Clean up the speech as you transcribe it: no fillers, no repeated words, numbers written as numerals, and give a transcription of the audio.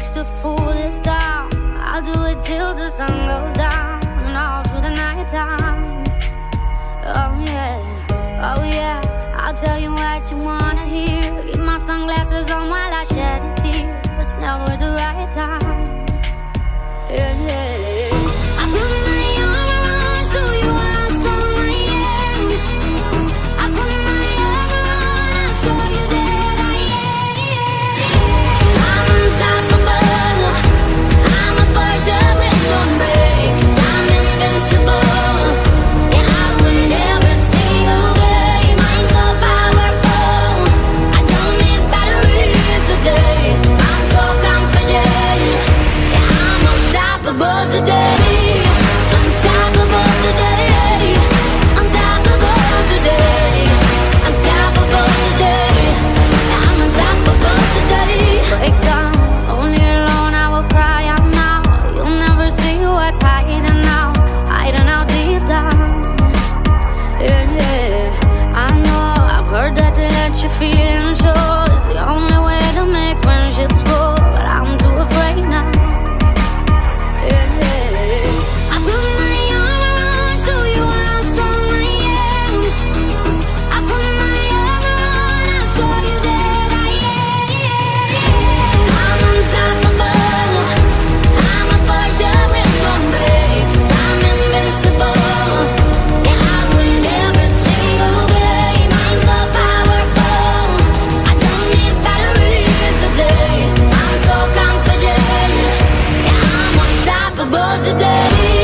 takes to fool this town. I'll do it till the sun goes down and all through the night time. Oh yeah, oh yeah, I'll tell you what you wanna hear. Keep my sunglasses on while I shed a tear. It's never the right time. Yeah, yeah, yeah. I put my arm around so you how strong I am. I put my arm around and show you that I am. I'm unstoppable. I'm a Porsche with no brakes. I'm invincible. Yeah, I win every single game. I'm so powerful. I don't need batteries to play. I'm so confident. Yeah, I'm unstoppable today. Unstoppable today. Unstoppable today. Unstoppable today. Yeah, I'm unstoppable today. Break down, only alone I will cry out now. You'll never see what's hiding out deep down. Yeah, yeah, I know, I've heard that to let your feelings show is the only way to make friendships grow, but I'm too afraid now. Yeah, yeah, I put my arm around so you how strong I am. I put my arm around and show you that I am. I'm unstoppable. I'm a Porsche with no brakes. I'm invincible. Yeah, I win every single game. I'm so powerful. I don't need batteries to play. I'm so confident. Yeah, I'm unstoppable today.